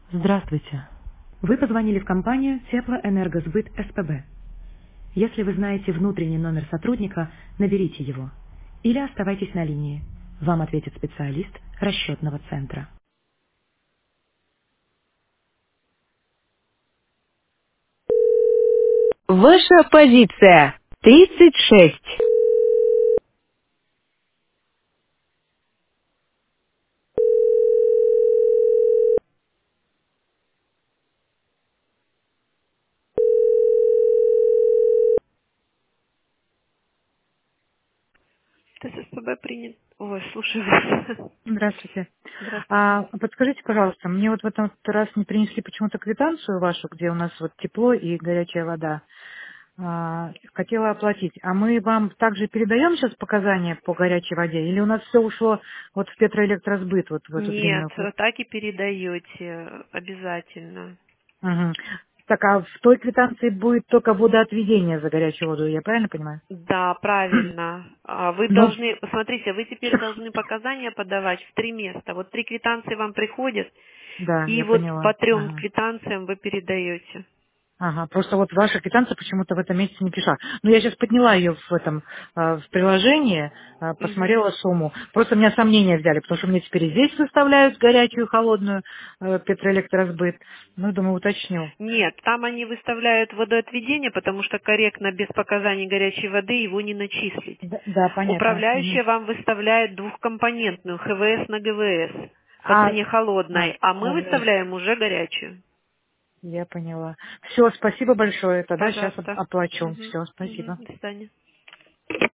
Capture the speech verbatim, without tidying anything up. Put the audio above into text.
Здравствуйте. Вы позвонили в компанию Теплоэнергосбыт СПБ. Если вы знаете внутренний номер сотрудника, наберите его. Или оставайтесь на линии. Вам ответит специалист расчетного центра. Ваша позиция тридцать шесть. ТССПБ принят. Ой, слушаю вас. Здравствуйте. Здравствуйте. А, подскажите, пожалуйста, мне вот в этом раз не принесли почему-то квитанцию вашу, где у нас вот тепло и горячая вода. А, хотела оплатить. А мы вам также передаем сейчас показания по горячей воде? Или у нас все ушло вот в Петроэлектросбыт вот в эту Нет, длинную? так и передаете обязательно. Мгм. Так, а в той квитанции будет только водоотведение за горячую воду, я правильно понимаю? Да, правильно. А Вы Ну, должны, посмотрите, вы теперь должны показания подавать в три места. Вот три квитанции вам приходят, да, и я вот по поняла. трем Ага. квитанциям вы передаете. Ага, просто вот ваша квитанция почему-то в этом месяце не пришла. Ну, я сейчас подняла ее в этом, а, в приложении, а, Мгм. посмотрела сумму. Просто у меня сомнения взяли, потому что мне теперь и здесь выставляют горячую, холодную э, Петроэлектросбыт. Ну, думаю, уточню. Нет, там они выставляют водоотведение, потому что корректно без показаний горячей воды его не начислить. Да, да, понятно. Мгм. Управляющая вам выставляет двухкомпонентную ХВС на ГВС по А, цене а, холодной, а мы ага, выставляем уже горячую. я поняла. Все, спасибо большое. Тогда сейчас Пожалуйста. оплачу. Мгм. Все, Мгм. спасибо. До свидания.